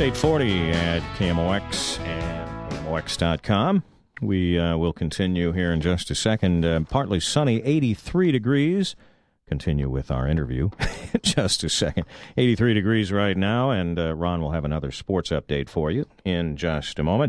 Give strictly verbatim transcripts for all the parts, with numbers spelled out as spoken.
eight forty at K M O X and K M O X dot com. We uh, will continue here in just a second. Uh, partly sunny, eighty-three degrees. Continue with our interview in just a second. eighty-three degrees right now, and uh, Ron will have another sports update for you in just a moment.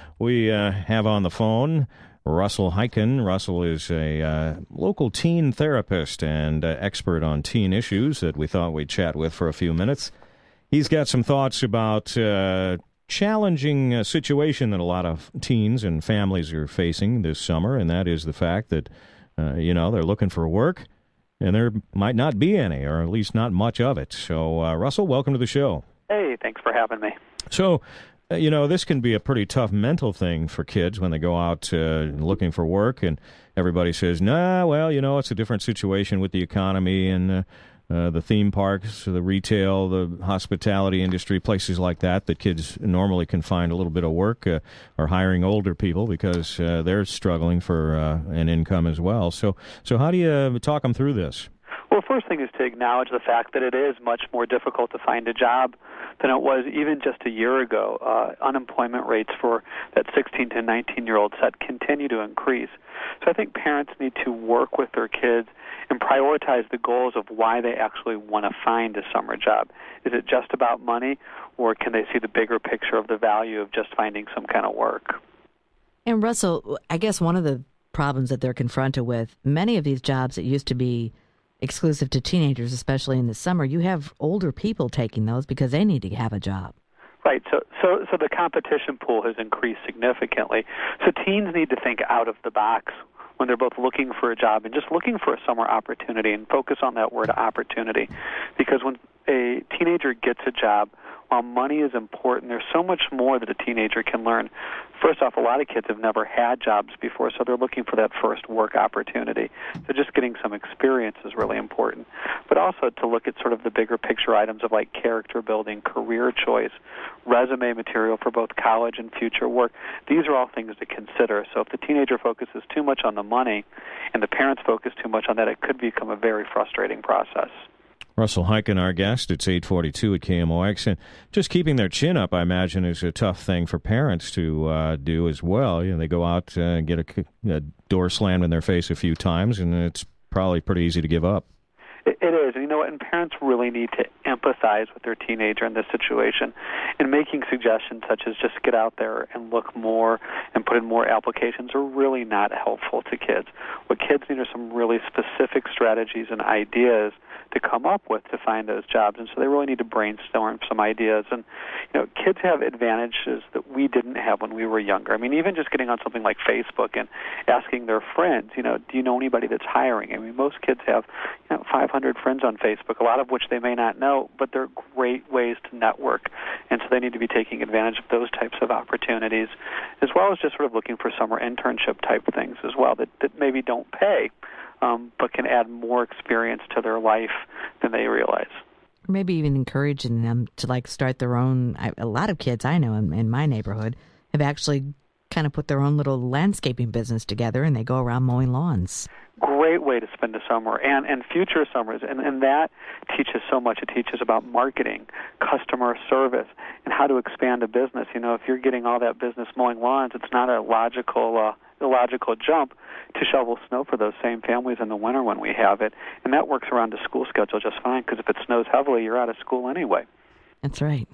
We uh, have on the phone Russell Heiken. Russell is a uh, local teen therapist and uh, expert on teen issues that we thought we'd chat with for a few minutes. He's got some thoughts about uh, challenging uh, situation that a lot of teens and families are facing this summer, and that is the fact that, uh, you know, they're looking for work, and there might not be any, or at least not much of it. So, uh, Russell, welcome to the show. Hey, thanks for having me. So, uh, you know, this can be a pretty tough mental thing for kids when they go out uh, looking for work, and everybody says, nah, well, you know, it's a different situation with the economy and uh, Uh, the theme parks, the retail, the hospitality industry, places like that, that kids normally can find a little bit of work, uh, are hiring older people because uh, they're struggling for uh, an income as well. So, so how do you talk them through this? Well, the first thing is to acknowledge the fact that it is much more difficult to find a job than it was even just a year ago. Uh, unemployment rates for that sixteen to nineteen-year-old set continue to increase. So I think parents need to work with their kids and prioritize the goals of why they actually want to find a summer job. Is it just about money, or can they see the bigger picture of the value of just finding some kind of work? And Russell, I guess one of the problems that they're confronted with, many of these jobs that used to be exclusive to teenagers, especially in the summer, you have older people taking those because they need to have a job. Right, so, so so the competition pool has increased significantly. So teens need to think out of the box when they're both looking for a job and just looking for a summer opportunity, and focus on that word opportunity. Because when a teenager gets a job, while money is important, there's so much more that a teenager can learn. First off, a lot of kids have never had jobs before, so they're looking for that first work opportunity. So just getting some experience is really important. But also to look at sort of the bigger picture items of like character building, career choice, resume material for both college and future work. These are all things to consider. So if the teenager focuses too much on the money and the parents focus too much on that, it could become a very frustrating process. Russell Heiken, our guest. It's eight forty-two at K M O X. And just keeping their chin up, I imagine, is a tough thing for parents to uh, do as well. You know, they go out uh, and get a, a door slammed in their face a few times, and it's probably pretty easy to give up. It, it is. And you know what? And parents really need to empathize with their teenager in this situation. And making suggestions such as just get out there and look more and put in more applications are really not helpful to kids. What kids need are some really specific strategies and ideas to come up with to find those jobs, and so they really need to brainstorm some ideas. And you know, kids have advantages that we didn't have when we were younger. I mean, even just getting on something like Facebook and asking their friends, you know, do you know anybody that's hiring? I mean, most kids have, you know, five hundred friends on Facebook, a lot of which they may not know, but they're great ways to network, and so they need to be taking advantage of those types of opportunities, as well as just sort of looking for summer internship type things as well that, that maybe don't pay, Um, but can add more experience to their life than they realize. Maybe even encouraging them to like start their own. I, a lot of kids I know in, in my neighborhood have actually kind of put their own little landscaping business together, and they go around mowing lawns. Great way to spend a summer and, and future summers. And, and that teaches so much. It teaches about marketing, customer service, and how to expand a business. You know, if you're getting all that business mowing lawns, it's not a logical uh, illogical jump to shovel snow for those same families in the winter when we have it. And that works around the school schedule just fine, because if it snows heavily, you're out of school anyway. That's right.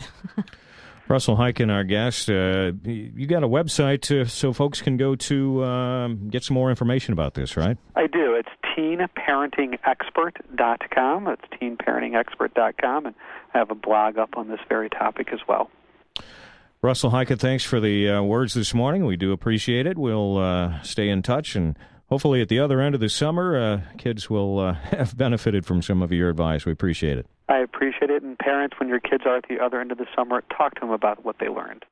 Russell Heiken, our guest. Uh, you got a website uh, so folks can go to um, get some more information about this, right? I do. It's teen parenting expert dot com. It's teen parenting expert dot com, and I have a blog up on this very topic as well. Russell Heiken, thanks for the uh, words this morning. We do appreciate it. We'll uh, stay in touch, and hopefully at the other end of the summer, uh, kids will uh, have benefited from some of your advice. We appreciate it. I appreciate it. And parents, when your kids are at the other end of the summer, talk to them about what they learned.